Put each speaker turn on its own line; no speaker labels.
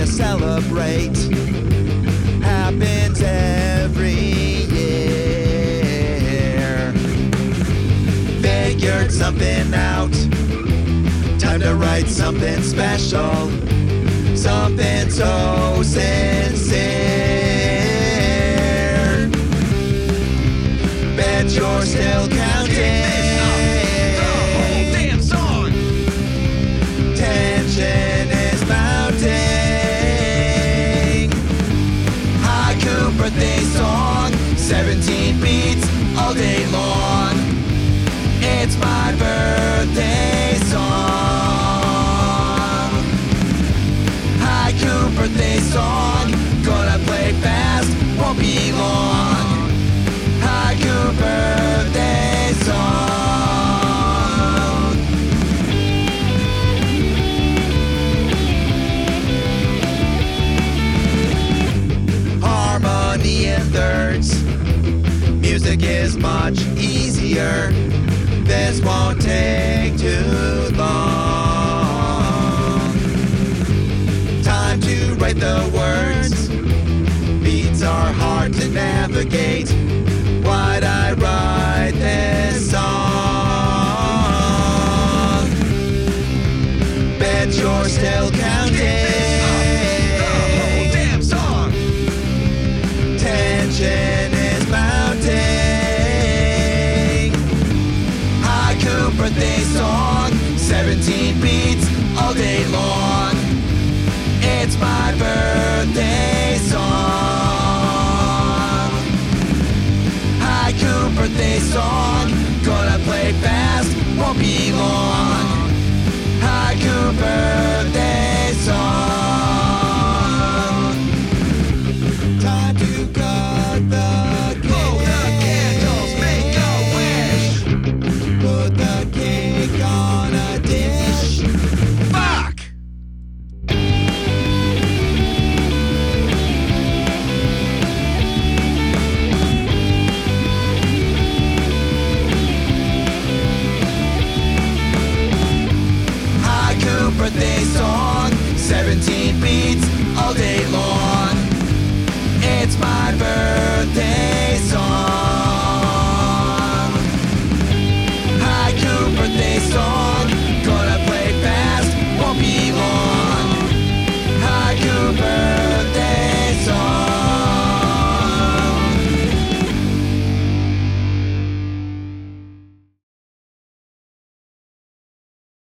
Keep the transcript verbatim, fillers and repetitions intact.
celebrate. Happens every year. Figured something out. Time to write something special. Something so sincere. Bet you're still counting. Birthday song, seventeen beats all day long. It's my birthday song. Haiku birthday song, gonna play fast, won't be long. Haiku birthday song. Harmony in thirds. Music is much easier. This won't take too long. Time to write the words. Beats are hard to navigate. Why'd I write this song? Bet you're still counting. Is mounting. Haiku birthday song, seventeen beats all day long. It's my birthday song. Haiku birthday song, gonna play fast, won't be long. Haiku birthday song. Time to cut the cake. Blow the candles, make a wish. Put the cake on a dish. Fuck! Haiku birthday song, seventeen beats